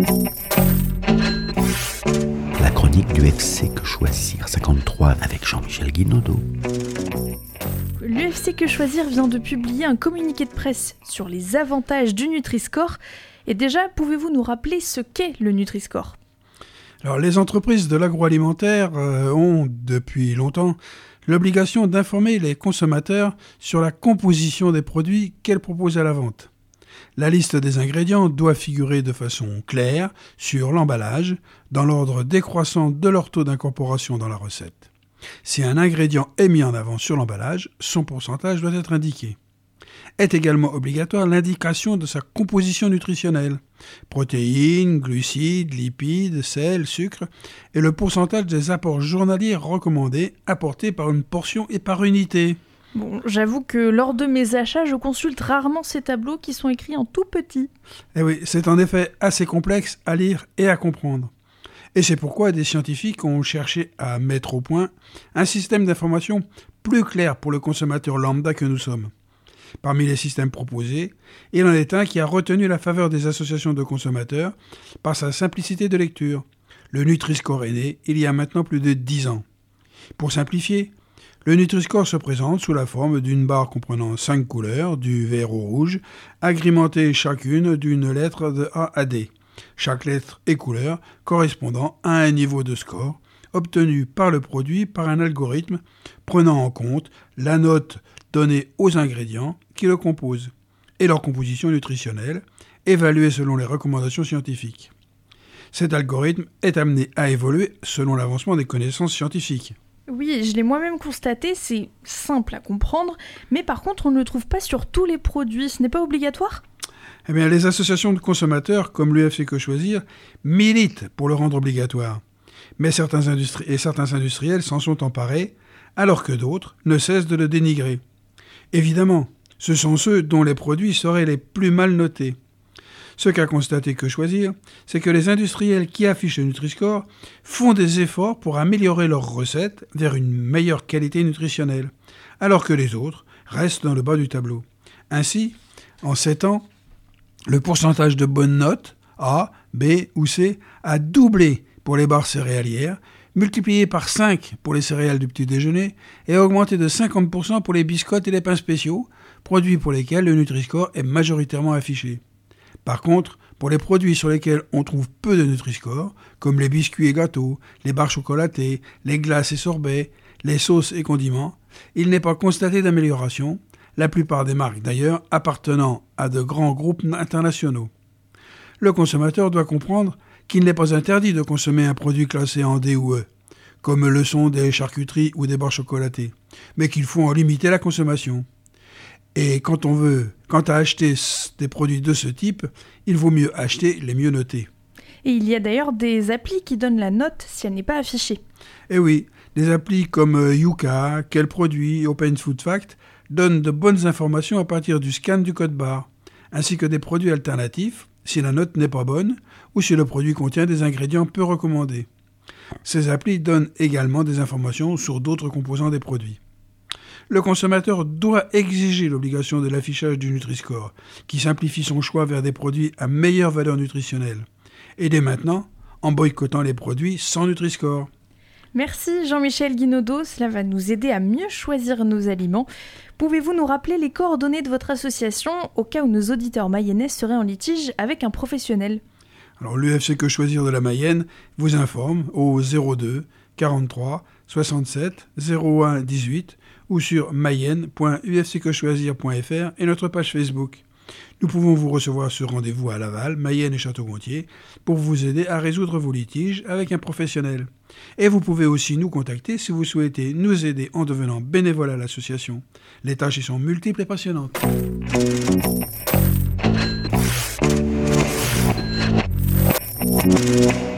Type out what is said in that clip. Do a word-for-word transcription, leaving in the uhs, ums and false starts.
La chronique du F C Que Choisir cinquante-trois avec Jean-Michel Guinaudot. L'U F C Que Choisir vient de publier un communiqué de presse sur les avantages du Nutri-Score. Et déjà, pouvez-vous nous rappeler ce qu'est le Nutri-Score ? Alors, les entreprises de l'agroalimentaire euh, ont, depuis longtemps, l'obligation d'informer les consommateurs sur la composition des produits qu'elles proposent à la vente. La liste des ingrédients doit figurer de façon claire sur l'emballage, dans l'ordre décroissant de leur taux d'incorporation dans la recette. Si un ingrédient est mis en avant sur l'emballage, son pourcentage doit être indiqué. Est également obligatoire l'indication de sa composition nutritionnelle, protéines, glucides, lipides, sel, sucre, et le pourcentage des apports journaliers recommandés apportés par une portion et par unité. Bon, j'avoue que lors de mes achats, je consulte rarement ces tableaux qui sont écrits en tout petit. Eh oui, c'est en effet assez complexe à lire et à comprendre. Et c'est pourquoi des scientifiques ont cherché à mettre au point un système d'information plus clair pour le consommateur lambda que nous sommes. Parmi les systèmes proposés, il en est un qui a retenu la faveur des associations de consommateurs par sa simplicité de lecture. Le Nutri-Score est né il y a maintenant plus de dix ans. Pour simplifier, le Nutri-Score se présente sous la forme d'une barre comprenant cinq couleurs, du vert au rouge, agrémentée chacune d'une lettre de A à D. Chaque lettre et couleur correspondant à un niveau de score obtenu par le produit par un algorithme prenant en compte la note donnée aux ingrédients qui le composent et leur composition nutritionnelle, évaluée selon les recommandations scientifiques. Cet algorithme est amené à évoluer selon l'avancement des connaissances scientifiques. Oui, je l'ai moi-même constaté, c'est simple à comprendre, mais par contre on ne le trouve pas sur tous les produits, ce n'est pas obligatoire ? Eh bien, les associations de consommateurs, comme l'U F C Que Choisir, militent pour le rendre obligatoire. Mais certains industri- et certains industriels s'en sont emparés, alors que d'autres ne cessent de le dénigrer. Évidemment, ce sont ceux dont les produits seraient les plus mal notés. Ce qu'a constaté Que Choisir, c'est que les industriels qui affichent le Nutri-Score font des efforts pour améliorer leurs recettes vers une meilleure qualité nutritionnelle, alors que les autres restent dans le bas du tableau. Ainsi, en sept ans, le pourcentage de bonnes notes, A, B ou C, a doublé pour les barres céréalières, multiplié par cinq pour les céréales du petit déjeuner et a augmenté de cinquante pour cent pour les biscottes et les pains spéciaux, produits pour lesquels le Nutri-Score est majoritairement affiché. Par contre, pour les produits sur lesquels on trouve peu de Nutri-Score, comme les biscuits et gâteaux, les barres chocolatées, les glaces et sorbets, les sauces et condiments, il n'est pas constaté d'amélioration, la plupart des marques d'ailleurs appartenant à de grands groupes internationaux. Le consommateur doit comprendre qu'il n'est pas interdit de consommer un produit classé en D ou E, comme le sont des charcuteries ou des barres chocolatées, mais qu'il faut en limiter la consommation. Et quand on veut, quant à acheter des produits de ce type, il vaut mieux acheter les mieux notés. Et il y a d'ailleurs des applis qui donnent la note si elle n'est pas affichée. Eh oui, des applis comme Yuka, Quel Produit, Open Food Fact donnent de bonnes informations à partir du scan du code barre, ainsi que des produits alternatifs si la note n'est pas bonne ou si le produit contient des ingrédients peu recommandés. Ces applis donnent également des informations sur d'autres composants des produits. Le consommateur doit exiger l'obligation de l'affichage du Nutri-Score, qui simplifie son choix vers des produits à meilleure valeur nutritionnelle. Et dès maintenant, en boycottant les produits sans Nutri-Score. Merci Jean-Michel Guinaudot, cela va nous aider à mieux choisir nos aliments. Pouvez-vous nous rappeler les coordonnées de votre association au cas où nos auditeurs mayennais seraient en litige avec un professionnel ? Alors l'U F C Que Choisir de la Mayenne vous informe au zéro deux quarante-trois soixante-sept zéro un dix-huit ou sur mayenne point u f c que choisir point f r et notre page Facebook. Nous pouvons vous recevoir sur rendez-vous à Laval, Mayenne et Château-Gontier pour vous aider à résoudre vos litiges avec un professionnel. Et vous pouvez aussi nous contacter si vous souhaitez nous aider en devenant bénévole à l'association. Les tâches y sont multiples et passionnantes. Thank you.